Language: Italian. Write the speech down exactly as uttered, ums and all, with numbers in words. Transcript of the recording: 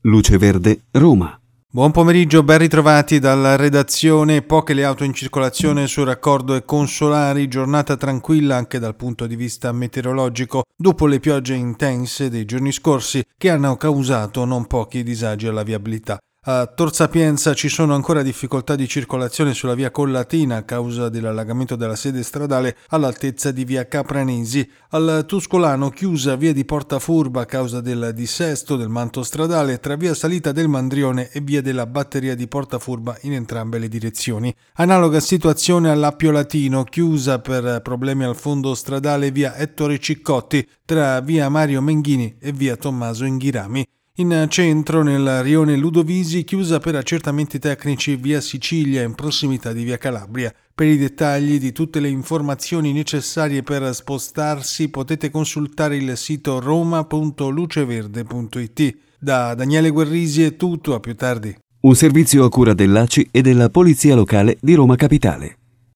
Luce Verde, Roma. Buon pomeriggio, ben ritrovati dalla redazione. Poche le auto in circolazione sul raccordo e consolari, giornata tranquilla anche dal punto di vista meteorologico dopo le piogge intense dei giorni scorsi che hanno causato non pochi disagi alla viabilità. A Tor Sapienza ci sono ancora difficoltà di circolazione sulla via Collatina a causa dell'allagamento della sede stradale all'altezza di via Capranesi. Al Tuscolano chiusa via di Portafurba a causa del dissesto del manto stradale tra via Salita del Mandrione e via della Batteria di Portafurba in entrambe le direzioni. Analoga situazione all'Appio Latino, chiusa per problemi al fondo stradale via Ettore Ciccotti tra via Mario Menghini e via Tommaso Inghirami. In centro, nel rione Ludovisi, chiusa per accertamenti tecnici via Sicilia in prossimità di via Calabria. Per i dettagli di tutte le informazioni necessarie per spostarsi potete consultare il sito roma punto luceverde punto it. Da Daniele Guerrisi è tutto, a più tardi. Un servizio a cura dell'A C I e della Polizia Locale di Roma Capitale.